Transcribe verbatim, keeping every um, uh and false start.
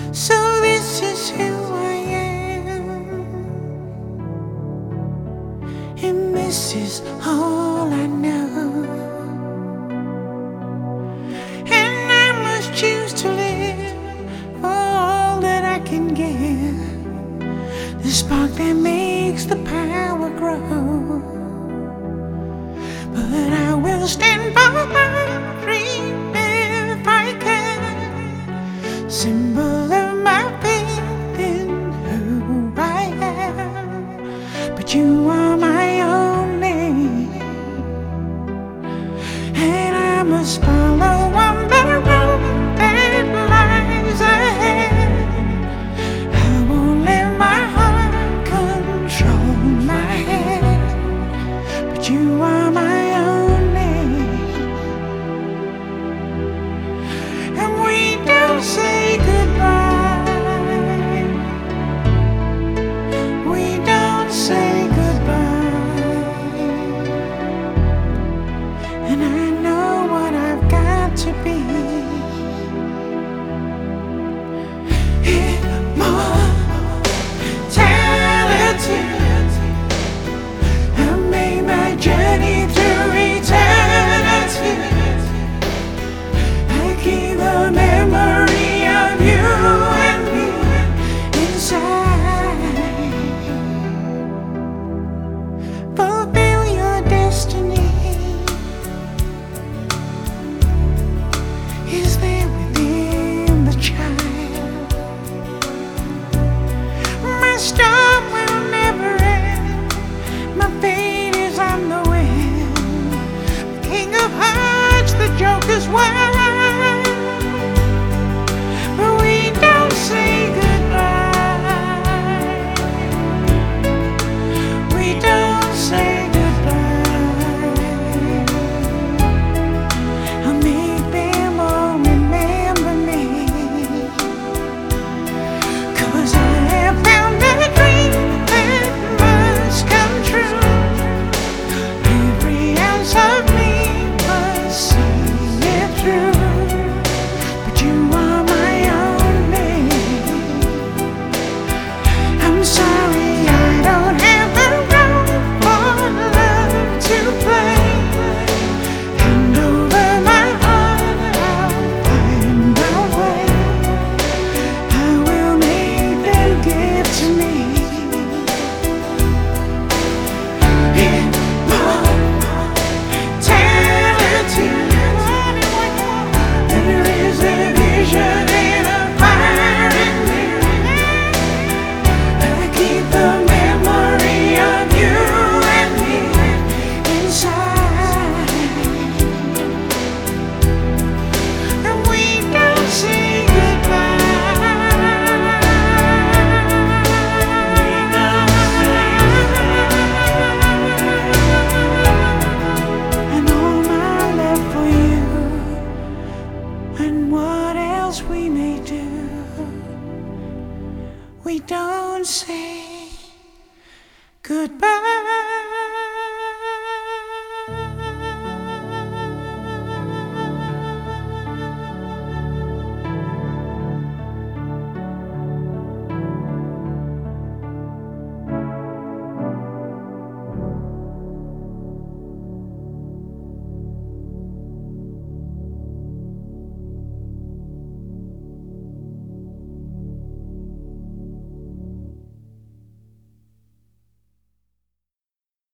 So this is who I am, and this is all I know. And I must choose to live for all that I can give, the spark that makes the power grow. But I will stand for my dream if I can, symbol of my faith in who I am. But you are my only, and I must follow.